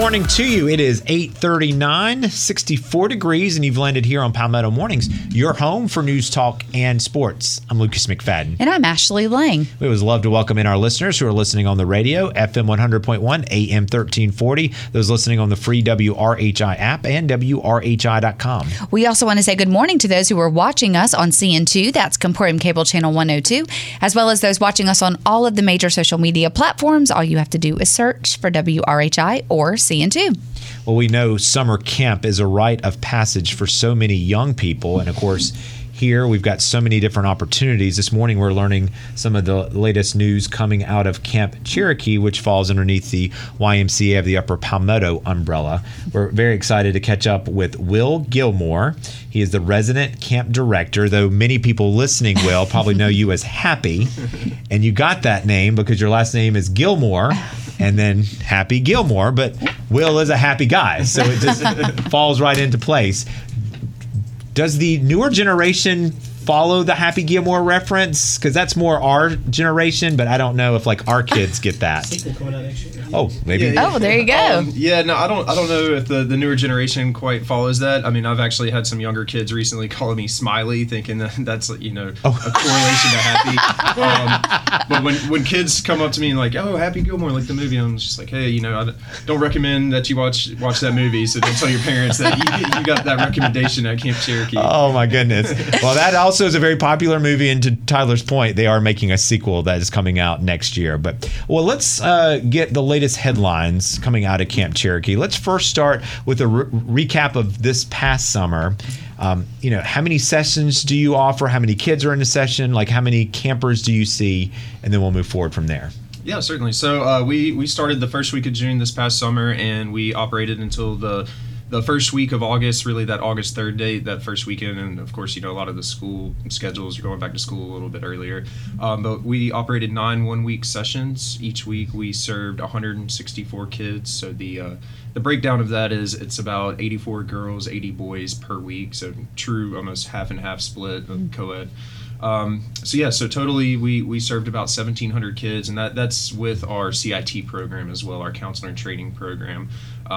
morning to you. It is 8:39, 64 degrees, and you've landed here on Palmetto Mornings, your home for news, talk, and sports. I'm Lucas McFadden. And I'm Ashley Lang. We always love to welcome in our listeners who are listening on the radio, FM 100.1, AM 1340, those listening on the free WRHI app and WRHI.com. We also want to say good morning to those who are watching us on CN2, that's Comporium Cable Channel 102, as well as those watching us on all of the major social media platforms. All you have to do is search for WRHI or CN2. Well, we know summer camp is a rite of passage for so many young people. And of course, here we've got so many different opportunities. This morning, we're learning some of the latest news coming out of Camp Cherokee, which falls underneath the YMCA of the Upper Palmetto umbrella. We're very excited to catch up with Will Gilmore. He is the resident camp director, though many people listening, Will, probably know you as Happy. And you got that name because your last name is Gilmore. And then Happy Gilmore, but Will is a happy guy, so it just falls right into place. Does the newer generation follow the Happy Gilmore reference? Because that's more our generation, but I don't know if like our kids get that. Sequel coming out next year. Oh, maybe. Oh, there you go. No, I don't know if the newer generation quite follows that. I mean, I've actually had some younger kids recently calling me Smiley, thinking that that's a correlation to Happy. But when kids come up to me and like, oh, Happy Gilmore, like the movie, I'm just like, hey, I don't recommend that you watch that movie. So don't tell your parents that you got that recommendation at Camp Cherokee. Oh my goodness. Well, that also is a very popular movie, and to Tyler's point, they are making a sequel that is coming out next year. But let's get the latest headlines coming out of Camp Cherokee. Let's first start with a recap of this past summer. How many sessions do you offer? How many kids are in a session? Like, how many campers do you see? And then we'll move forward from there. Yeah, certainly. So we started the first week of June this past summer, and we operated until the first week of August, really that August 3rd date, that first weekend. And of course, a lot of the school schedules are going back to school a little bit earlier. But we operated 9 one-week sessions. Each week we served 164 kids. So the breakdown of that is it's about 84 girls, 80 boys per week. So true almost half and half split of co-ed. So totally we served about 1,700 kids, and that's with our CIT program as well, our counselor and training program.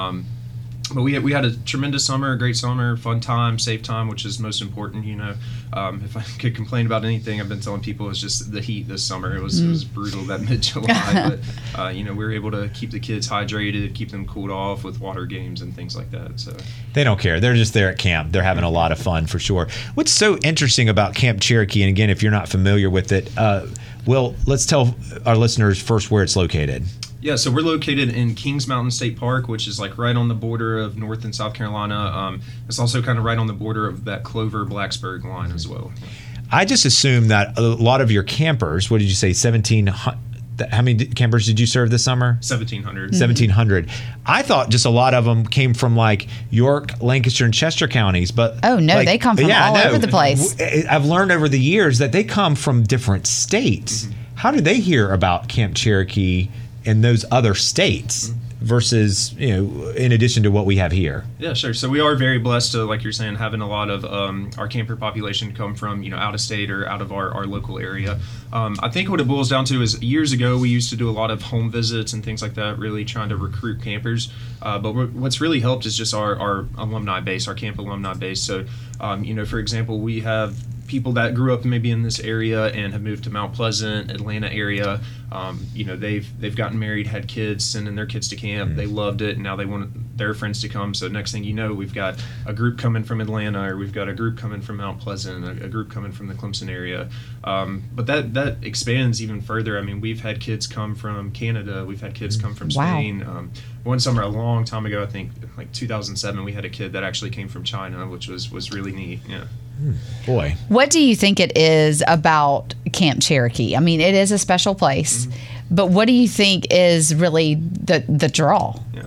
But we had a tremendous summer, a great summer, fun time, safe time, which is most important. If I could complain about anything, I've been telling people it's just the heat this summer. It was brutal that mid-July, but we were able to keep the kids hydrated, keep them cooled off with water games and things like that. So they don't care. They're just there at camp. They're having a lot of fun for sure. What's so interesting about Camp Cherokee, and again, if you're not familiar with it, Will, let's tell our listeners first where it's located. Yeah, so we're located in Kings Mountain State Park, which is like right on the border of North and South Carolina. It's also kind of right on the border of that Clover-Blacksburg line as well. I just assume that a lot of your campers, what did you say, 1,700? How many campers did you serve this summer? 1,700. 1,700. I thought just a lot of them came from like York, Lancaster, and Chester counties, but oh no, they come from all over the place. I've learned over the years that they come from different states. Mm-hmm. How do they hear about Camp Cherokee in those other states versus, in addition to what we have here? Yeah, sure. So we are very blessed to, like you're saying, having a lot of our camper population come from, out of state or out of our local area. I think what it boils down to is years ago we used to do a lot of home visits and things like that, really trying to recruit campers. But what's really helped is just our alumni base, our camp alumni base. So, for example, we have people that grew up maybe in this area and have moved to Mount Pleasant, Atlanta area. They've gotten married, had kids, sending their kids to camp. They loved it, and now they want their friends to come. So next thing you know, we've got a group coming from Atlanta, or we've got a group coming from Mount Pleasant, a group coming from the Clemson area. But that expands even further. I mean, we've had kids come from Canada. We've had kids come from Spain. Wow. One summer, a long time ago, I think like 2007, we had a kid that actually came from China, which was really neat. Yeah. Boy. What do you think it is about Camp Cherokee? I mean, it is a special place, but what do you think is really the draw? Yeah.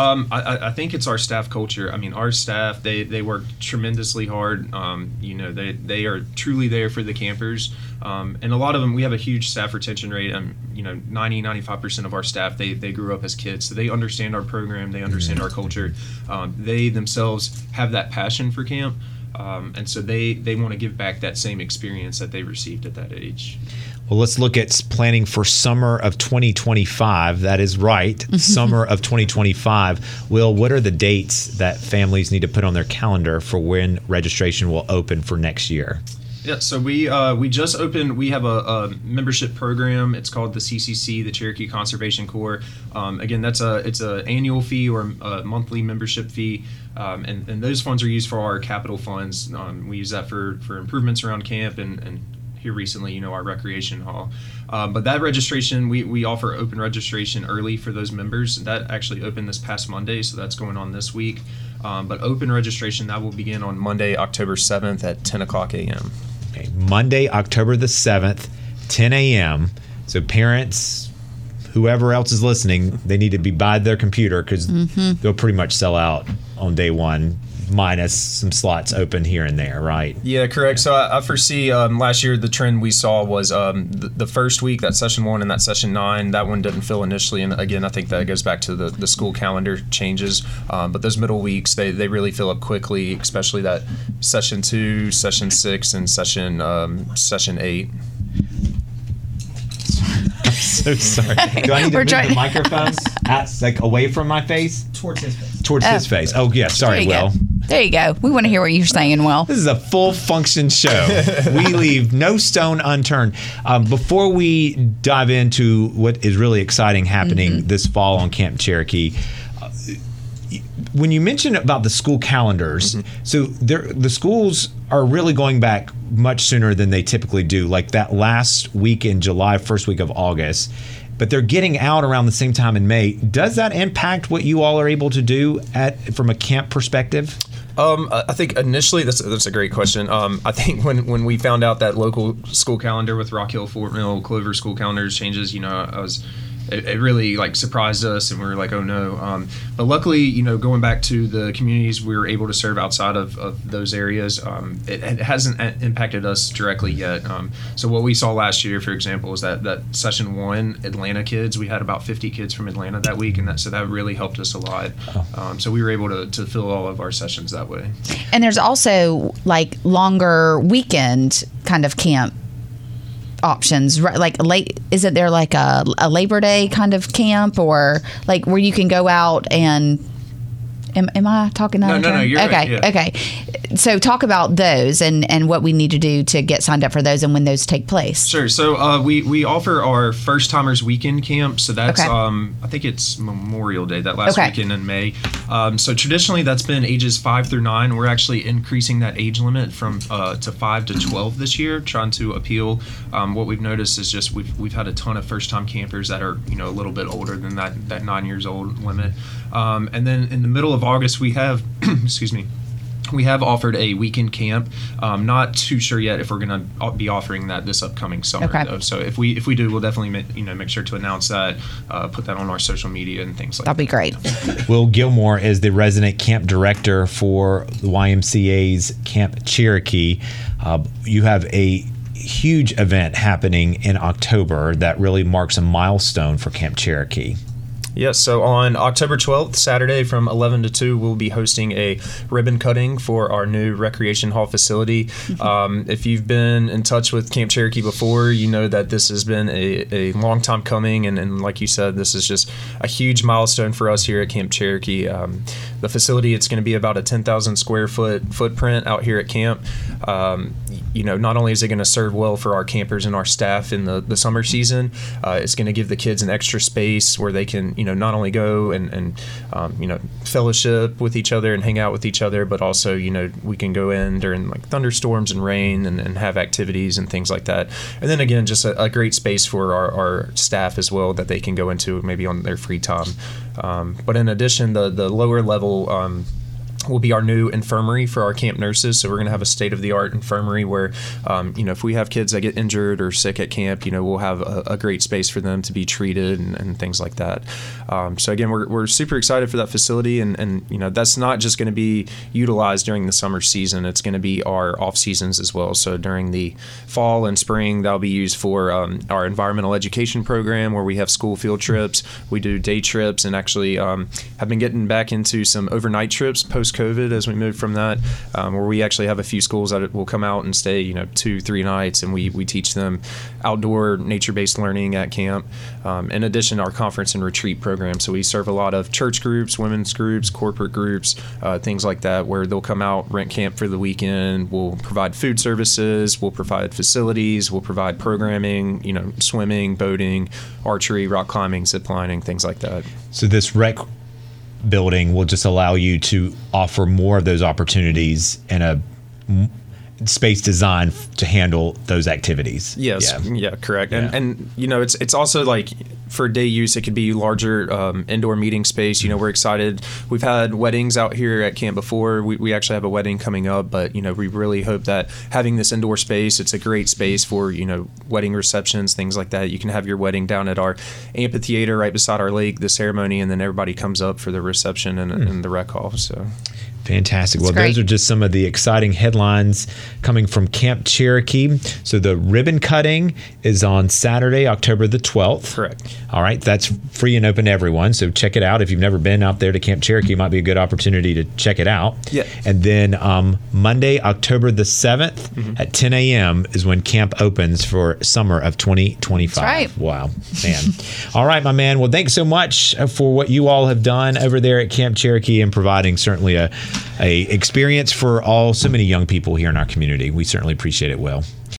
I think it's our staff culture. I mean, our staff, they work tremendously hard. They are truly there for the campers. And a lot of them, we have a huge staff retention rate. 90-95% of our staff, they grew up as kids. So they understand our program. They understand our culture. They themselves have that passion for camp. And so they want to give back that same experience that they received at that age. Well, let's look at planning for summer of 2025. That is right, summer of 2025. Will, what are the dates that families need to put on their calendar for when registration will open for next year? Yeah, so we just opened. We have a membership program. It's called the CCC, the Cherokee Conservation Corps. Again, it's an annual fee or a monthly membership fee, and those funds are used for our capital funds. We use that for improvements around camp and here recently, our recreation hall. But that registration, we offer open registration early for those members. That actually opened this past Monday, so that's going on this week. But open registration, that will begin on Monday, October 7th at 10 o'clock a.m. Okay, Monday, October the 7th, 10 a.m. So parents, whoever else is listening, they need to be by their computer because they'll pretty much sell out on day one, minus some slots open here and there, right? Yeah, correct. So I foresee last year the trend we saw was the first week, that session 1 and that session 9, that one didn't fill initially. And again, I think that goes back to the school calendar changes. But those middle weeks, they really fill up quickly, especially that session 2, session 6, and session 8. I'm so sorry. Do I need to move the microphone away from my face? Towards his face. Towards his face. Oh, yeah. Sorry, Will. There you go. We want to hear what you're saying, Will. This is a full function show. We leave no stone unturned. Before we dive into what is really exciting happening this fall on Camp Cherokee, when you mentioned about the school calendars, so the schools are really going back much sooner than they typically do, like that last week in July, first week of August. But they're getting out around the same time in May. Does that impact what you all are able to do from a camp perspective? I think initially, that's a great question. I think when we found out that local school calendar with Rock Hill, Fort Mill, Clover school calendars changes, it really surprised us, and we were like, oh no. But luckily, going back to the communities we were able to serve outside of those areas, it hasn't impacted us directly yet. So what we saw last year, for example, is that session 1 Atlanta kids, we had about 50 kids from Atlanta that week, and so that really helped us a lot. So we were able to fill all of our sessions that way. And there's also longer weekend kind of camp options, right? Isn't there a Labor Day kind of camp, or where you can go out and am I talking out of turn? No, you're okay, right, yeah. Okay. So talk about those and what we need to do to get signed up for those and when those take place. Sure. So we offer our First Timers Weekend Camp. So that's I think it's Memorial Day, that last weekend in May. So traditionally that's been ages 5 through 9. We're actually increasing that age limit from to 5 to 12 this year, trying to appeal. What we've noticed is just we've had a ton of first time campers that are a little bit older than that 9 years old limit. And then in the middle of August we have we have offered a weekend camp. Not too sure yet if we're going to be offering that this upcoming summer, though. So if we do, we'll definitely make sure to announce that, put that on our social media and things like that. That'd be great. Will Gilmore is the resident camp director for the YMCA's Camp Cherokee. You have a huge event happening in October that really marks a milestone for Camp Cherokee. Yes, so on October 12th, Saturday from 11 to 2, we'll be hosting a ribbon cutting for our new recreation hall facility. If you've been in touch with Camp Cherokee before, you know that this has been a long time coming, and like you said, this is just a huge milestone for us here at Camp Cherokee. The facility, it's going to be about a 10,000 square foot footprint out here at camp. Not only is it going to serve well for our campers and our staff in the summer season, it's going to give the kids an extra space where they can, not only go and fellowship with each other and hang out with each other, but also, we can go in during thunderstorms and rain and have activities and things like that. And then again, just a great space for our staff as well that they can go into maybe on their free time. But in addition, the lower level will be our new infirmary for our camp nurses. So we're going to have a state-of-the-art infirmary where, if we have kids that get injured or sick at camp, we'll have a great space for them to be treated and things like that. So again, we're super excited for that facility, and that's not just going to be utilized during the summer season. It's going to be our off seasons as well. So during the fall and spring, that'll be used for our environmental education program where we have school field trips. We do day trips, and actually have been getting back into some overnight trips post post-COVID as we move from that, where we actually have a few schools that will come out and stay, 2-3 nights, and we teach them outdoor nature-based learning at camp. In addition to our conference and retreat program, so we serve a lot of church groups, women's groups, corporate groups, things like that, where they'll come out, rent camp for the weekend. We'll provide food services, we'll provide facilities, we'll provide programming, swimming, boating, archery, rock climbing, zip lining, things like that. So this rec building will just allow you to offer more of those opportunities in a space designed to handle those activities. Yes. Yeah, correct. Yeah. And it's also like for day use, it could be larger indoor meeting space. We're excited. We've had weddings out here at camp before. We actually have a wedding coming up, but we really hope that having this indoor space, it's a great space for wedding receptions, things like that. You can have your wedding down at our amphitheater right beside our lake, the ceremony, and then everybody comes up for the reception and the rec hall. So fantastic. Well, those are just some of the exciting headlines coming from Camp Cherokee. So the ribbon cutting is on Saturday, October the 12th. Correct. All right. That's free and open to everyone. So check it out. If you've never been out there to Camp Cherokee, it might be a good opportunity to check it out. Yeah. And then Monday, October the 7th at 10 a.m. is when camp opens for summer of 2025. That's right. Wow, man. All right, my man. Well, thanks so much for what you all have done over there at Camp Cherokee and providing certainly a experience for so many young people here in our community. We certainly appreciate it, Will.